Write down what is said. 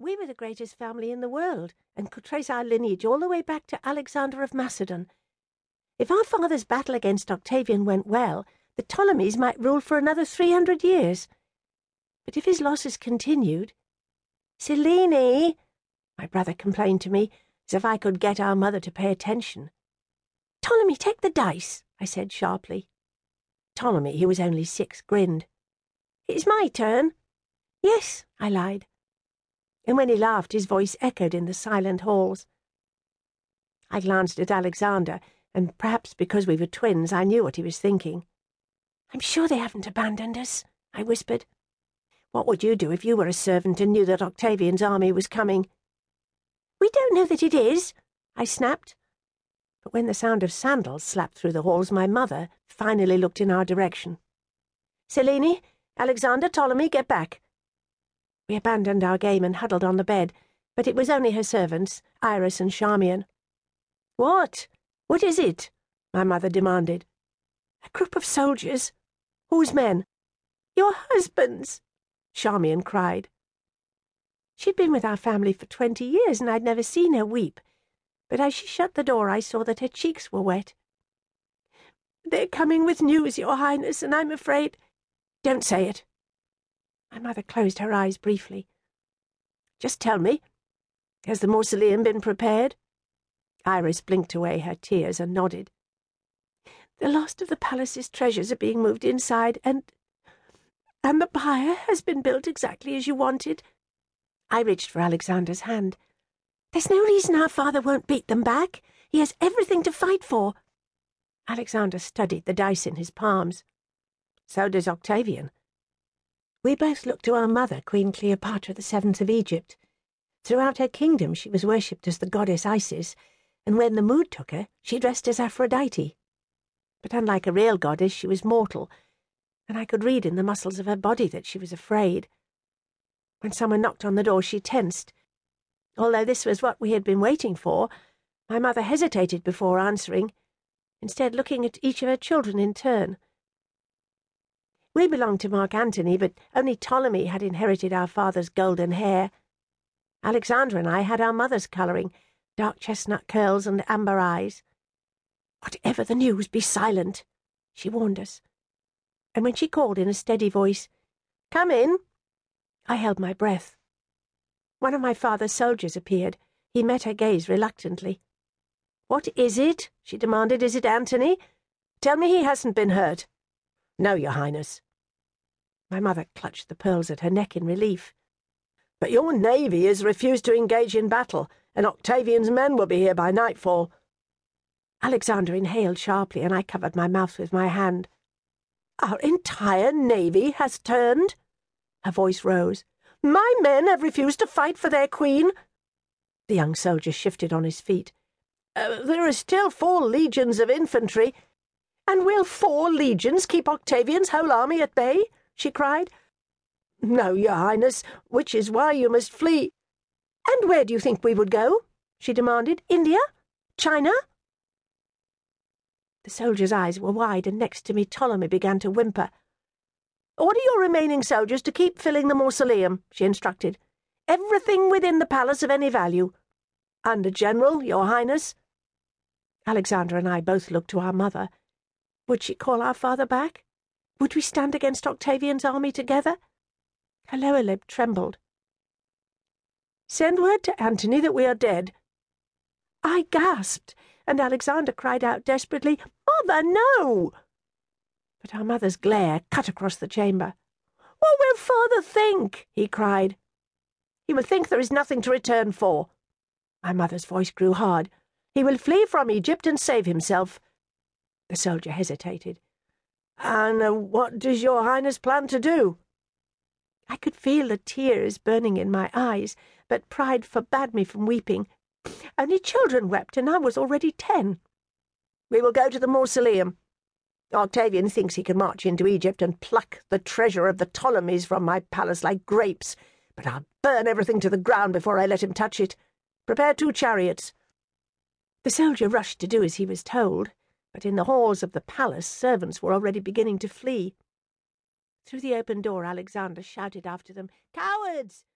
We were the greatest family in the world, and could trace our lineage all the way back to Alexander of Macedon. If our father's battle against Octavian went well, the Ptolemies might rule for another 300 years. But if his losses continued— "Selene!" my brother complained to me, as if I could get our mother to pay attention. "Ptolemy, take the dice," I said sharply. Ptolemy, who was only 6, grinned. "It's my turn." "Yes," I lied. And when he laughed, his voice echoed in the silent halls. I glanced at Alexander, and perhaps because we were twins, I knew what he was thinking. "I'm sure they haven't abandoned us," I whispered. "What would you do if you were a servant and knew that Octavian's army was coming?" "We don't know that it is," I snapped. But when the sound of sandals slapped through the halls, my mother finally looked in our direction. "Selene, Alexander, Ptolemy, get back." We abandoned our game and huddled on the bed, but it was only her servants, Iris and Charmian. "What? What is it?" my mother demanded. "A group of soldiers." "Whose men?" "Your husbands," Charmian cried. She'd been with our family for 20 years, and I'd never seen her weep, but as she shut the door I saw that her cheeks were wet. "They're coming with news, Your Highness, and I'm afraid—" "Don't say it." My mother closed her eyes briefly. "Just tell me, has the mausoleum been prepared?" Iris blinked away her tears and nodded. "The last of the palace's treasures are being moved inside, and the pyre has been built exactly as you wanted." I reached for Alexander's hand. "There's no reason our father won't beat them back. He has everything to fight for." Alexander studied the dice in his palms. "So does Octavian." We both looked to our mother, Queen Cleopatra VII of Egypt. Throughout her kingdom she was worshipped as the goddess Isis, and when the mood took her, she dressed as Aphrodite. But unlike a real goddess, she was mortal, and I could read in the muscles of her body that she was afraid. When someone knocked on the door, she tensed. Although this was what we had been waiting for, my mother hesitated before answering, instead looking at each of her children in turn. We belonged to Mark Antony, but only Ptolemy had inherited our father's golden hair. Alexander and I had our mother's colouring, dark chestnut curls and amber eyes. "Whatever the news, be silent," she warned us. And when she called in a steady voice, "Come in," I held my breath. One of my father's soldiers appeared. He met her gaze reluctantly. "What is it?" she demanded. "Is it Antony? Tell me he hasn't been hurt." "No, Your Highness." My mother clutched the pearls at her neck in relief. "But your navy has refused to engage in battle, and Octavian's men will be here by nightfall." Alexander inhaled sharply, and I covered my mouth with my hand. "Our entire navy has turned?" Her voice rose. "My men have refused to fight for their queen?" The young soldier shifted on his feet. "There are still 4 legions of infantry." "And will 4 legions keep Octavian's whole army at bay?" she cried. "No, Your Highness, which is why you must flee." "And where do you think we would go?" she demanded. "India? China?" The soldier's eyes were wide, and next to me Ptolemy began to whimper. "Order your remaining soldiers to keep filling the mausoleum," she instructed. "Everything within the palace of any value. And a general, Your Highness." Alexander and I both looked to our mother. Would she call our father back? Would we stand against Octavian's army together? Her lower lip trembled. "Send word to Antony that we are dead." I gasped, and Alexander cried out desperately, "Mother, no!" But our mother's glare cut across the chamber. "What will father think?" he cried. "He will think there is nothing to return for." My mother's voice grew hard. "He will flee from Egypt and save himself." The soldier hesitated. "And what does Your Highness plan to do?" I could feel the tears burning in my eyes, but pride forbade me from weeping. Only children wept, and I was already 10. "We will go to the mausoleum. Octavian thinks he can march into Egypt and pluck the treasure of the Ptolemies from my palace like grapes, but I'll burn everything to the ground before I let him touch it. Prepare 2 chariots." The soldier rushed to do as he was told, but in the halls of the palace servants were already beginning to flee. Through the open door Alexander shouted after them, "Cowards!